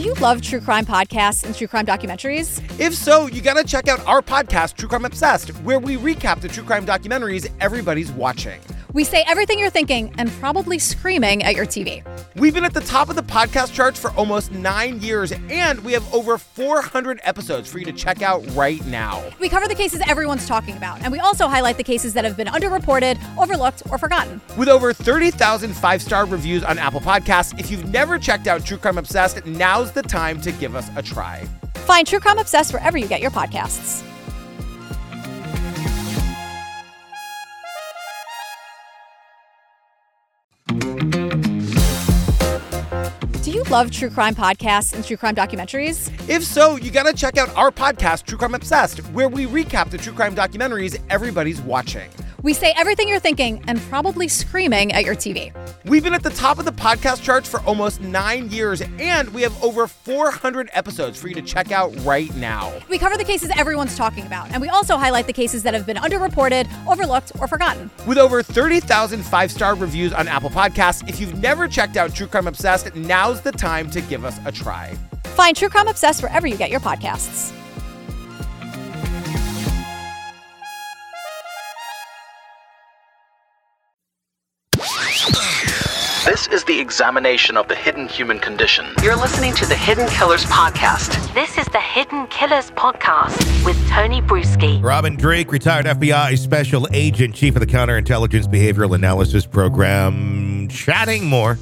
you love true crime podcasts and true crime documentaries? If so, you gotta check out our podcast, True Crime Obsessed, where we recap the true crime documentaries everybody's watching. We say everything you're thinking and probably screaming at your TV. We've been at the top of the podcast charts for almost 9 years, and we have over 400 episodes for you to check out right now. We cover the cases everyone's talking about, and we also highlight the cases that have been underreported, overlooked, or forgotten. With over 30,000 five-star reviews on Apple Podcasts, if you've never checked out True Crime Obsessed, now's the time to give us a try. Find True Crime Obsessed wherever you get your podcasts. Do you love true crime podcasts and true crime documentaries? If so, you gotta check out our podcast, True Crime Obsessed, where we recap the true crime documentaries everybody's watching. We say everything you're thinking and probably screaming at your TV. We've been at the top of the podcast charts for almost 9 years, and we have over 400 episodes for you to check out right now. We cover the cases everyone's talking about, and we also highlight the cases that have been underreported, overlooked, or forgotten. With over 30,000 five-star reviews on Apple Podcasts, if you've never checked out True Crime Obsessed, now's the time to give us a try. Find True Crime Obsessed wherever you get your podcasts. This is the examination of the hidden human condition. You're listening to the Hidden Killers Podcast. This is the Hidden Killers Podcast with Tony Bruschi. Robin Drake, retired FBI special agent, chief of the Counterintelligence Behavioral Analysis Program. Chatting more.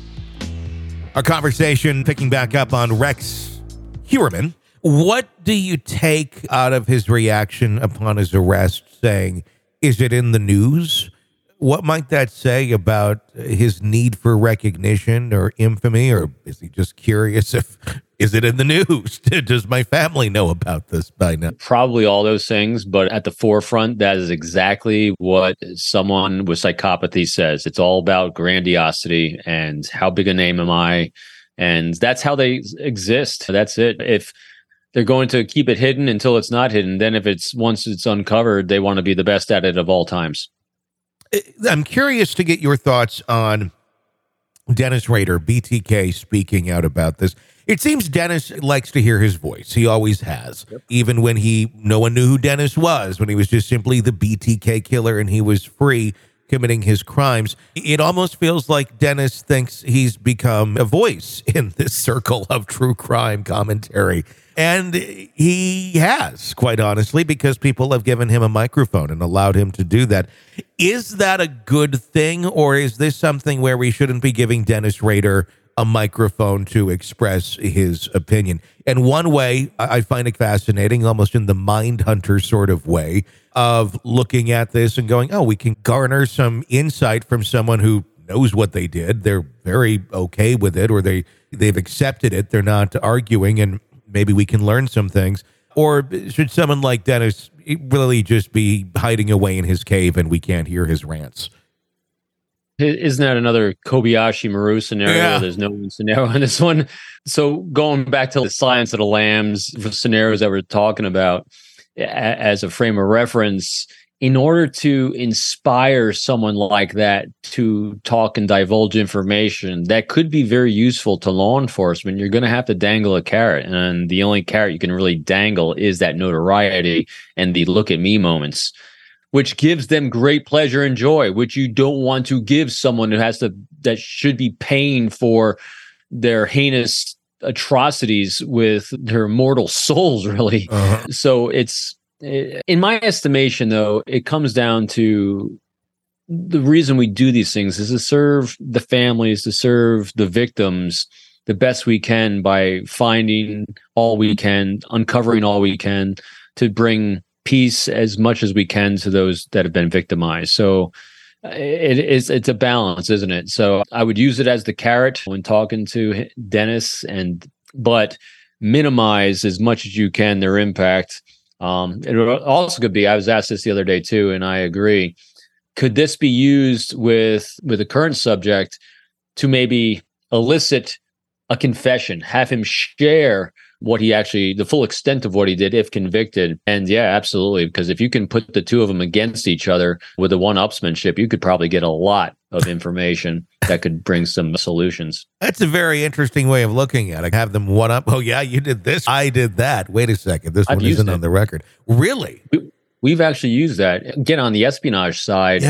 Our conversation picking back up on Rex Heuermann. What do you take out of his reaction upon his arrest saying, is it in the news? What might that say about his need for recognition or infamy, or is he just curious is it in the news? Does my family know about this by now? Probably all those things, but at the forefront, that is exactly what someone with psychopathy says. It's all about grandiosity and how big a name am I? And that's how they exist. That's it. If they're going to keep it hidden until it's not hidden, then once it's uncovered, they want to be the best at it of all times. I'm curious to get your thoughts on Dennis Rader, BTK, speaking out about this. It seems Dennis likes to hear his voice. He always has. Yep. Even when no one knew who Dennis was, when he was just simply the BTK killer and he was free committing his crimes. It almost feels like Dennis thinks he's become a voice in this circle of true crime commentary. And he has, quite honestly, because people have given him a microphone and allowed him to do that. Is that a good thing, or is this something where we shouldn't be giving Dennis Rader a microphone to express his opinion? And one way I find it fascinating, almost in the Mindhunter sort of way, of looking at this and going, oh, we can garner some insight from someone who knows what they did. They're very okay with it, or they've accepted it. They're not arguing, and maybe we can learn some things. Or should someone like Dennis really just be hiding away in his cave and we can't hear his rants? Isn't that another Kobayashi Maru scenario? Yeah. There's no scenario on this one. So going back to the Silence of the Lambs scenarios that we're talking about as a frame of reference, in order to inspire someone like that to talk and divulge information that could be very useful to law enforcement, you're going to have to dangle a carrot. And the only carrot you can really dangle is that notoriety and the look at me moments, which gives them great pleasure and joy, which you don't want to give someone that should be paying for their heinous atrocities with their mortal souls, really. Uh-huh. So in my estimation, though, it comes down to the reason we do these things is to serve the families, to serve the victims the best we can by finding all we can, uncovering all we can to bring peace as much as we can to those that have been victimized. So it's a balance, isn't it? So I would use it as the carrot when talking to Dennis, but minimize as much as you can their impact. It also could be, I was asked this the other day too, and I agree. Could this be used with the current subject to maybe elicit a confession, have him share what he actually, the full extent of what he did if convicted. And yeah, absolutely. Because if you can put the two of them against each other with a one-upsmanship, you could probably get a lot of information that could bring some solutions. That's a very interesting way of looking at it. Have them one up. Oh, yeah, you did this. I did that. Wait a second. This one isn't on the record. Really? We've actually used that. Again, on the espionage side,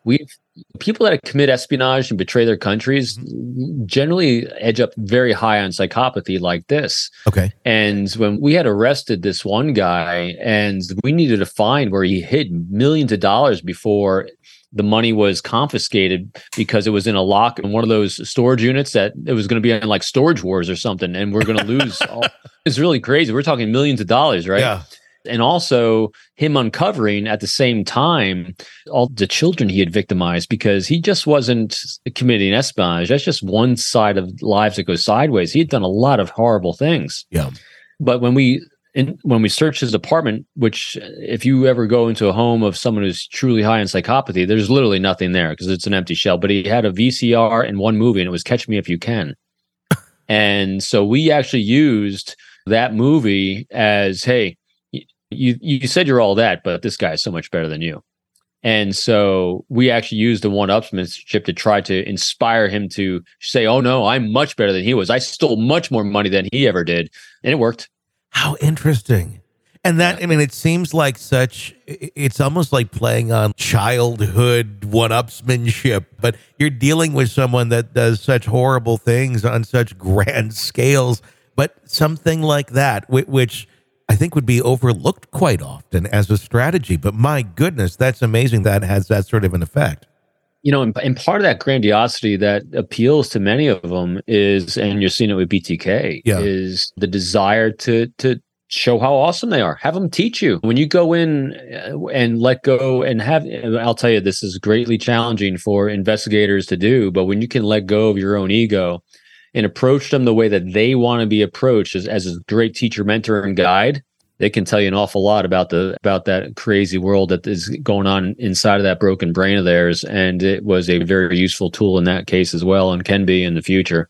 people that commit espionage and betray their countries generally edge up very high on psychopathy like this. Okay. And when we had arrested this one guy and we needed to find where he hid millions of dollars before the money was confiscated because it was in a lock in one of those storage units that it was going to be in like Storage Wars or something. And we're going to lose. It's really crazy. We're talking millions of dollars, right? Yeah. And also him uncovering at the same time all the children he had victimized, because he just wasn't committing espionage. That's just one side of lives that goes sideways. He had done a lot of horrible things. Yeah. But when we searched his apartment, which if you ever go into a home of someone who's truly high in psychopathy, there's literally nothing there because it's an empty shell. But he had a VCR and one movie, and it was Catch Me If You Can. And so we actually used that movie as, hey, you said you're all that, but this guy is so much better than you. And so we actually used the one-upsmanship to try to inspire him to say, oh, no, I'm much better than he was. I stole much more money than he ever did. And it worked. How interesting. And that, I mean, it seems like it's almost like playing on childhood one-upsmanship, but you're dealing with someone that does such horrible things on such grand scales, but something like that, which I think would be overlooked quite often as a strategy. But my goodness, that's amazing that has that sort of an effect. You know, and part of that grandiosity that appeals to many of them is, and you're seeing it with BTK, is the desire to show how awesome they are. Have them teach you. When you go in and let go and I'll tell you, this is greatly challenging for investigators to do, but when you can let go of your own ego and approach them the way that they want to be approached as a great teacher, mentor, and guide, they can tell you an awful lot about that crazy world that is going on inside of that broken brain of theirs. And it was a very useful tool in that case as well, and can be in the future.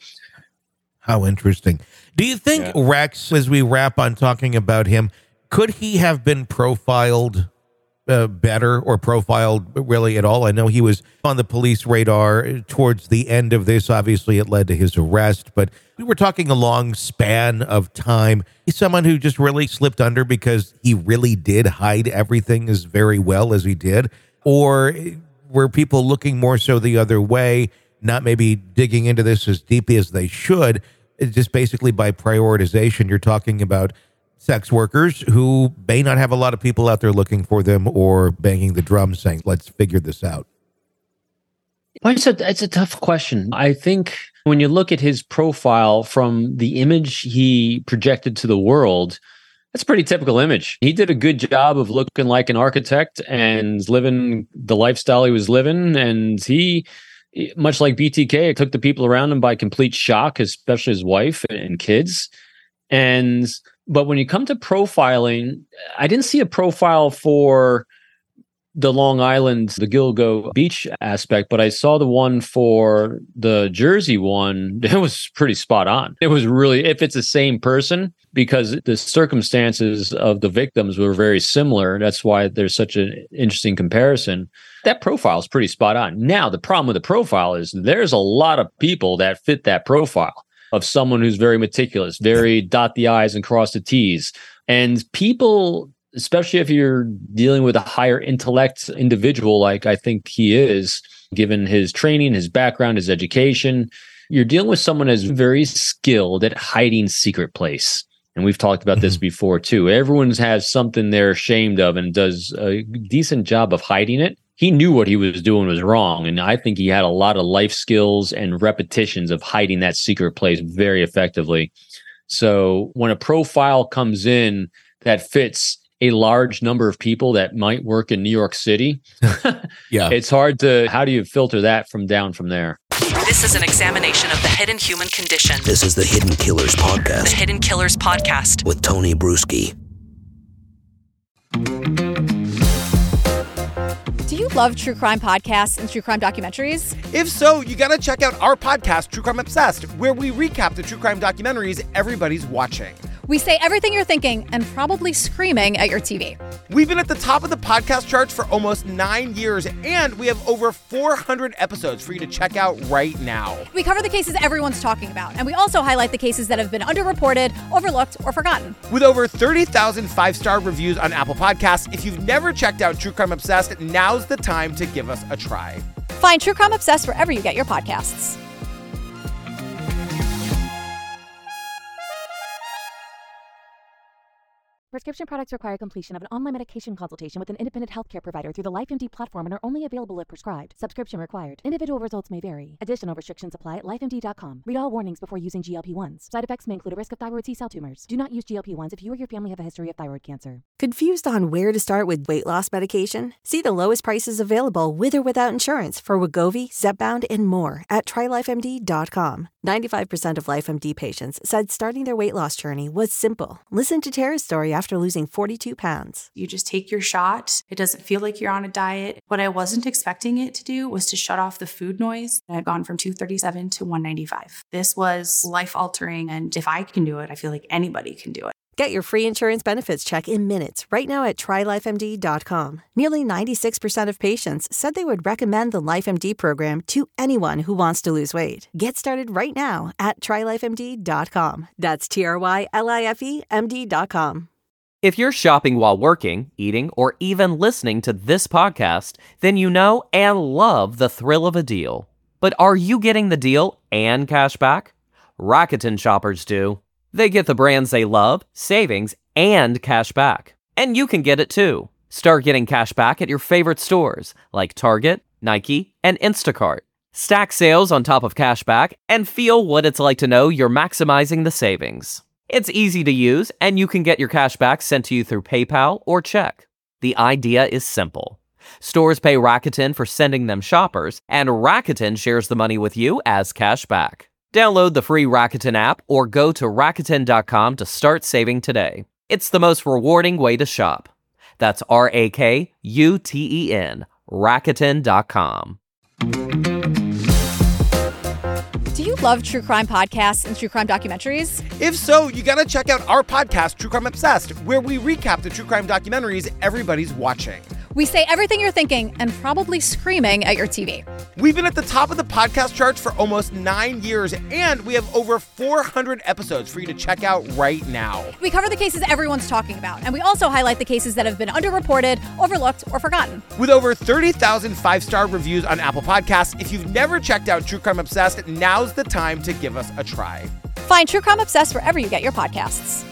How interesting. Do you think Rex, as we wrap on talking about him, could he have been profiled better or profiled really at all? I know he was on the police radar towards the end of this. Obviously, it led to his arrest, but we were talking a long span of time. He's someone who just really slipped under because he really did hide everything as very well as he did. Or were people looking more so the other way, not maybe digging into this as deeply as they should? It's just basically by prioritization, you're talking about sex workers who may not have a lot of people out there looking for them or banging the drum saying, let's figure this out. Well, it's a tough question. I think when you look at his profile from the image he projected to the world, that's a pretty typical image. He did a good job of looking like an architect and living the lifestyle he was living. And he, much like BTK, took the people around him by complete shock, especially his wife and kids. But when you come to profiling, I didn't see a profile for the Long Island, the Gilgo Beach aspect, but I saw the one for the Jersey one. It was pretty spot on. It was really, if it's the same person, because the circumstances of the victims were very similar. That's why there's such an interesting comparison. That profile is pretty spot on. Now, the problem with the profile is there's a lot of people that fit that profile of someone who's very meticulous, very dot the I's and cross the T's. And people, especially if you're dealing with a higher intellect individual, like I think he is, given his training, his background, his education, you're dealing with someone who's very skilled at hiding secret place. And we've talked about this before too. Everyone has something they're ashamed of and does a decent job of hiding it. He knew what he was doing was wrong. And I think he had a lot of life skills and repetitions of hiding that secret place very effectively. So when a profile comes in that fits a large number of people that might work in New York City, it's hard to, how do you filter that from there? This is an examination of the hidden human condition. This is the Hidden Killers Podcast. The Hidden Killers Podcast. With Tony Bruschi. Do you love true crime podcasts and true crime documentaries? If so, you gotta check out our podcast, True Crime Obsessed, where we recap the true crime documentaries everybody's watching. We say everything you're thinking and probably screaming at your TV. We've been at the top of the podcast charts for almost 9 years, and we have over 400 episodes for you to check out right now. We cover the cases everyone's talking about, and we also highlight the cases that have been underreported, overlooked, or forgotten. With over 30,000 five-star reviews on Apple Podcasts, if you've never checked out True Crime Obsessed, now's the time to give us a try. Find True Crime Obsessed wherever you get your podcasts. Prescription products require completion of an online medication consultation with an independent healthcare provider through the LifeMD platform and are only available if prescribed. Subscription required. Individual results may vary. Additional restrictions apply at lifemd.com. Read all warnings before using GLP-1s. Side effects may include a risk of thyroid C-cell tumors. Do not use GLP-1s if you or your family have a history of thyroid cancer. Confused on where to start with weight loss medication? See the lowest prices available with or without insurance for Wegovy, Zepbound, and more at TryLifeMD.com. 95% of LifeMD patients said starting their weight loss journey was simple. Listen to Tara's story after losing 42 pounds. You just take your shot. It doesn't feel like you're on a diet. What I wasn't expecting it to do was to shut off the food noise. I'd gone from 237 to 195. This was life-altering, and if I can do it, I feel like anybody can do it. Get your free insurance benefits check in minutes right now at TryLifeMD.com. Nearly 96% of patients said they would recommend the LifeMD program to anyone who wants to lose weight. Get started right now at TryLifeMD.com. That's TryLifeMD.com. If you're shopping while working, eating, or even listening to this podcast, then you know and love the thrill of a deal. But are you getting the deal and cash back? Rakuten shoppers do. They get the brands they love, savings, and cash back. And you can get it too. Start getting cash back at your favorite stores like Target, Nike, and Instacart. Stack sales on top of cash back and feel what it's like to know you're maximizing the savings. It's easy to use, and you can get your cash back sent to you through PayPal or check. The idea is simple. Stores pay Rakuten for sending them shoppers, and Rakuten shares the money with you as cash back. Download the free Rakuten app or go to Rakuten.com to start saving today. It's the most rewarding way to shop. That's Rakuten, Rakuten.com. Do you love true crime podcasts and true crime documentaries? If so, you gotta check out our podcast, True Crime Obsessed, where we recap the true crime documentaries everybody's watching. We say everything you're thinking and probably screaming at your TV. We've been at the top of the podcast charts for almost 9 years, and we have over 400 episodes for you to check out right now. We cover the cases everyone's talking about, and we also highlight the cases that have been underreported, overlooked, or forgotten. With over 30,000 five-star reviews on Apple Podcasts, if you've never checked out True Crime Obsessed, now's the time to give us a try. Find True Crime Obsessed wherever you get your podcasts.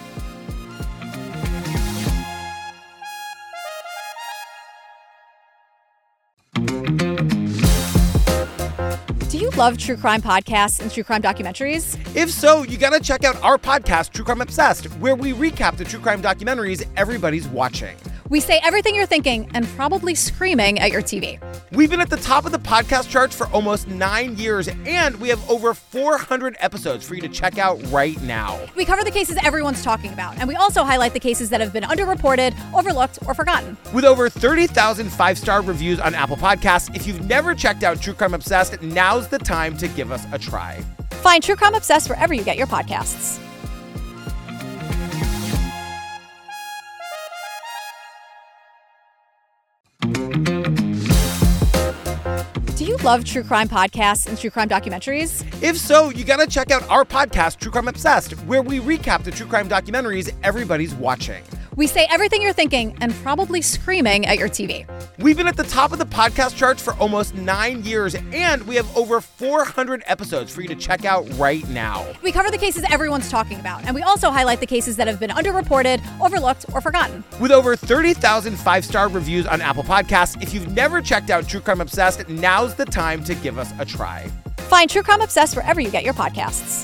Do you love true crime podcasts and true crime documentaries? If so, you gotta check out our podcast, True Crime Obsessed, where we recap the true crime documentaries everybody's watching. We say everything you're thinking and probably screaming at your TV. We've been at the top of the podcast charts for almost 9 years, and we have over 400 episodes for you to check out right now. We cover the cases everyone's talking about, and we also highlight the cases that have been underreported, overlooked, or forgotten. With over 30,000 five-star reviews on Apple Podcasts, if you've never checked out True Crime Obsessed, now's the time to give us a try. Find True Crime Obsessed wherever you get your podcasts. Do you love true crime podcasts and true crime documentaries? If so, you gotta check out our podcast, True Crime Obsessed, where we recap the true crime documentaries everybody's watching. We say everything you're thinking and probably screaming at your TV. We've been at the top of the podcast charts for almost 9 years, and we have over 400 episodes for you to check out right now. We cover the cases everyone's talking about, and we also highlight the cases that have been underreported, overlooked, or forgotten. With over 30,000 five-star reviews on Apple Podcasts, if you've never checked out True Crime Obsessed, now's the time to give us a try. Find True Crime Obsessed wherever you get your podcasts.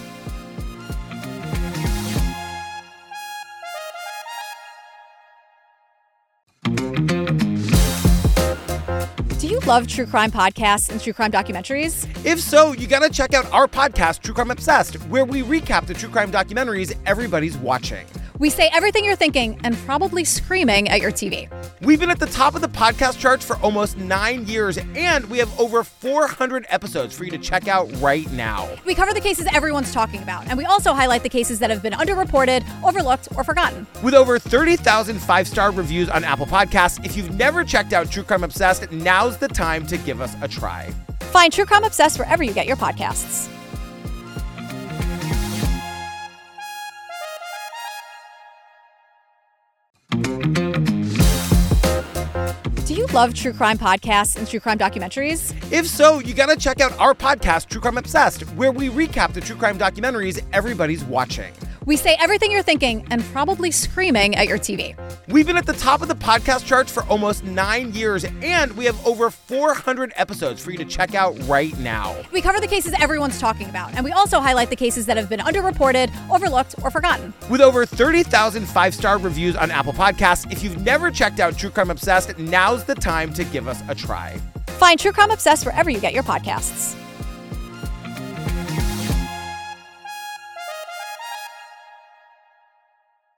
Do you love true crime podcasts and true crime documentaries? If so, you gotta check out our podcast, True Crime Obsessed, where we recap the true crime documentaries everybody's watching. We say everything you're thinking and probably screaming at your TV. We've been at the top of the podcast charts for almost 9 years, and we have over 400 episodes for you to check out right now. We cover the cases everyone's talking about, and we also highlight the cases that have been underreported, overlooked, or forgotten. With over 30,000 five-star reviews on Apple Podcasts, if you've never checked out True Crime Obsessed, now's the time to give us a try. Find True Crime Obsessed wherever you get your podcasts. Do you love true crime podcasts and true crime documentaries? If so, you gotta check out our podcast, True Crime Obsessed, where we recap the true crime documentaries everybody's watching. We say everything you're thinking and probably screaming at your TV. We've been at the top of the podcast charts for almost 9 years, and we have over 400 episodes for you to check out right now. We cover the cases everyone's talking about, and we also highlight the cases that have been underreported, overlooked, or forgotten. With over 30,000 five-star reviews on Apple Podcasts, if you've never checked out True Crime Obsessed, now's the time to give us a try. Find True Crime Obsessed wherever you get your podcasts.